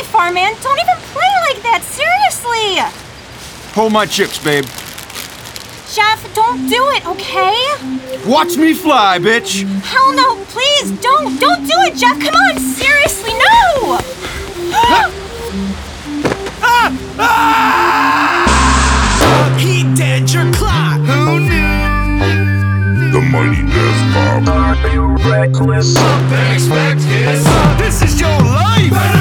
me, Farman. Don't even play like that. Seriously. Hold my chips, babe. Jeff, don't do it, okay? Watch me fly, bitch. Hell no, please, don't do it, Jeff. Come on, seriously, no! He did your clock. Who knew? The mighty Death Pop. Are you reckless? Something expected. This is your life.